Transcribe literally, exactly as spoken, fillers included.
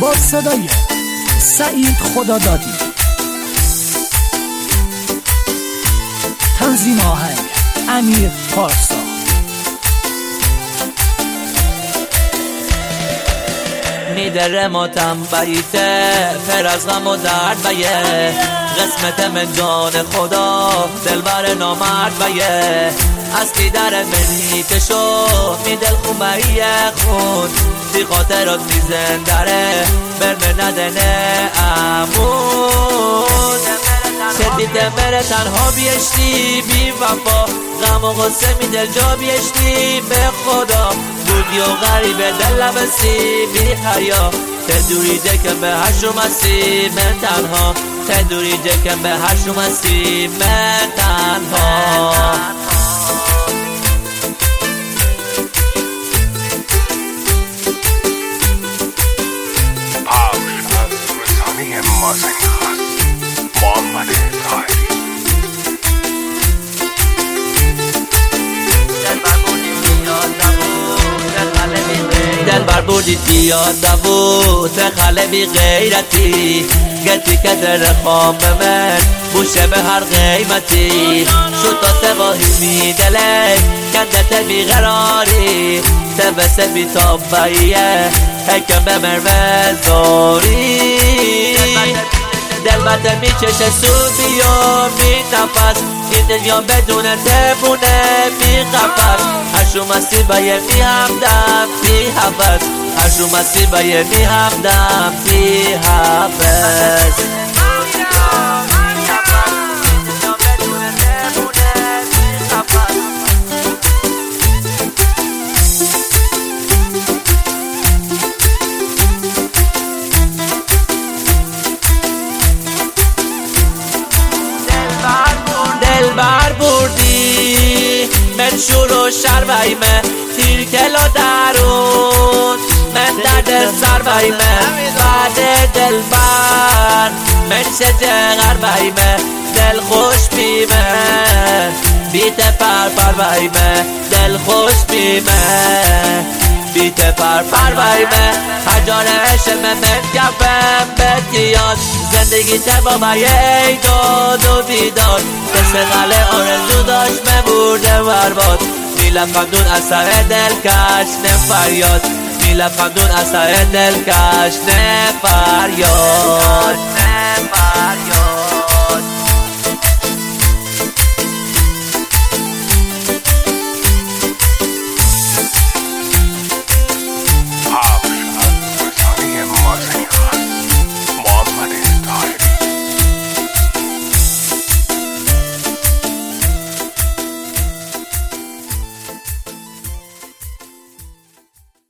با صدای سعید خدادادی. تنظیم آهنگ امیر پارسا. میدره ماتم بیته پر از غم و درد بیه، قسمت من جان خدا دلبر نامرد بیه، از پیدر منی که شو می دل خومهی خون بی خاطرات می زندره برمه ندنه امون سدید مره تنها بیشتی بی وفا غم و غصه می دل جا بیشتی به خدا بودی و غریب دل بسی بی حیا تدوری جکم به هر شو مسی من تنها تدوری جکم به هر شو مسی من تنها محمد طاهری. دل بر بودی دیاد نبود خاله بی غیرتی گتی که در خام من بوشه به هر قیمتی شد تا تواهی می دله کندت بی غراری تبسه بی تابعیه حکم به مروه زاری دل بده می چشه سو بیا می نفس این دنیا بدون تبونه می قفص هرشو مسیبه می همدم بی حفظ هرشو مسیبه می همدم بی حفظ بر بردی من شور و شرویمه تیر کلا درون من درد سرویمه بعد دل بر من شجه غرویمه دل خوش بیمه بیت پر پرویمه دل خوش بیمه بیت پر پرویمه هر جان عشق من کفم بتیاد زندگی تبابه ای داد و بیداد دست غله آرزو داشت مبورده برباد میلفندون از سر دل کش نفریاد میلفندون از سر دل کش نفریاد